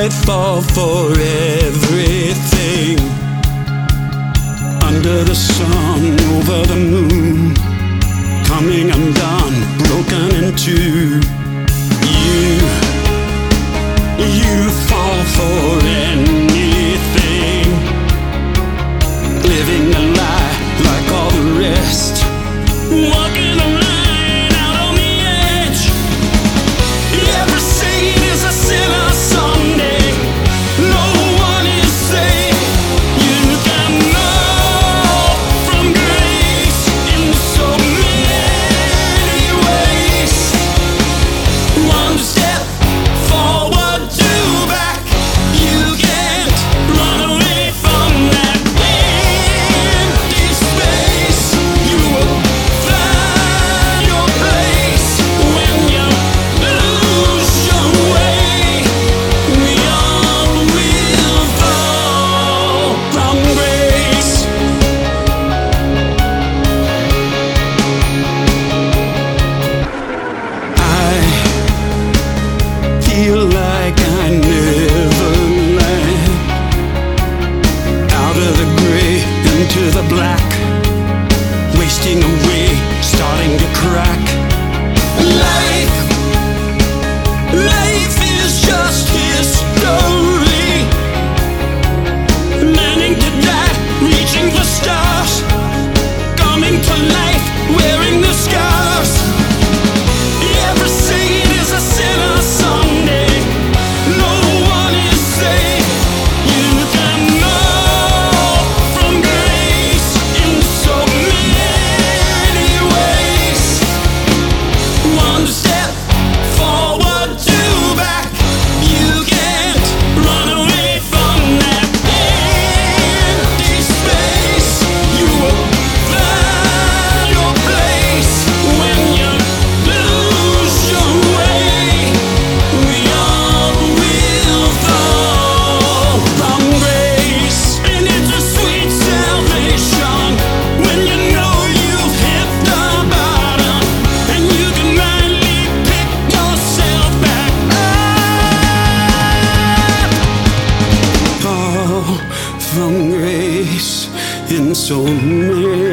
I fall for everything. Under the sun, over the moon, coming undone, broken in two. You fall for anything, living a lie like all the rest, walking a line out on the edge. Every saint is a sinner someday. No one is safe. You can know from grace in so many ways. One step forward, two back. You can't run away from that empty space. You will find your place when you lose your way. We all will fall from grace. I feel like I never land. Out of the gray into the black, wasting away, starting to crack. Life is just history, learning to die, reaching for stars, coming to life, wearing the scars. Every saint is a sinner someday. No one is safe. You can know from grace in so many ways. One step forward, two back. You can't run away from that empty space. You will find your place when you lose your way. We all will fall from grace, and it's a sweet salvation when you know you've hit the bottom and you can finally pick yourself back up. Fall from grace in so many